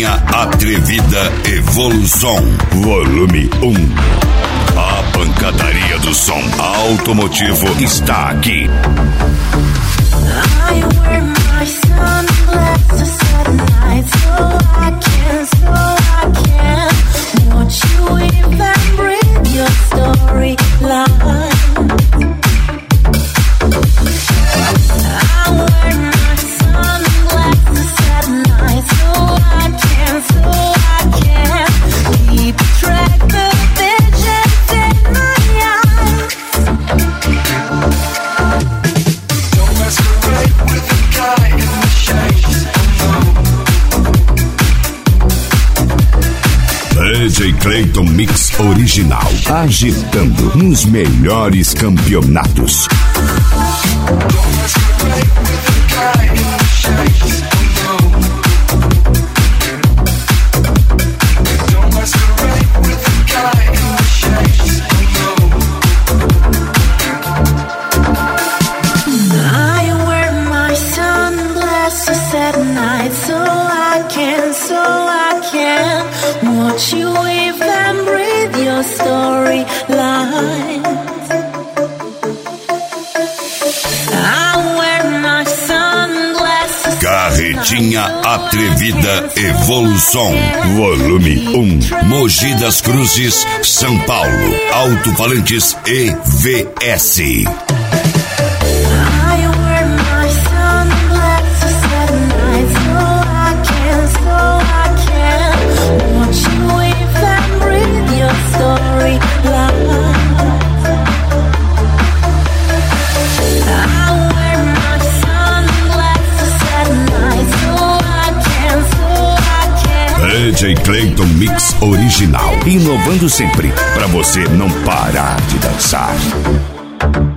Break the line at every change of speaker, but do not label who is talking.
Carretinha Atrevida Evolução, volume 1. A pancadaria do som automotivo está aqui.
I wear my sunglasses at night so I can watch you even read your storyline. I wear my sunglasses at night so I can keep track of visions in my eyes.
Don't masquerade with the guy in the shades.
DJ Clayton Mix Original, agitando nos melhores campeonatos.
Don't masquerade with the guy in the shades. Don't masquerade with the guy in the shades.
I wear my sunglasses at night so I can watch you even breathe your storyline. I wear my sunglasses.
Carretinha Atrevida Evolução, volume 1. Mogi das Cruzes, São Paulo. Alto-falantes EVS.
I wear my sunglasses at night so I can watch you even breathe your storyline. I wear my sunglasses at night so I can.
DJ Clayton Mix Original, inovando sempre, pra você não parar de dançar.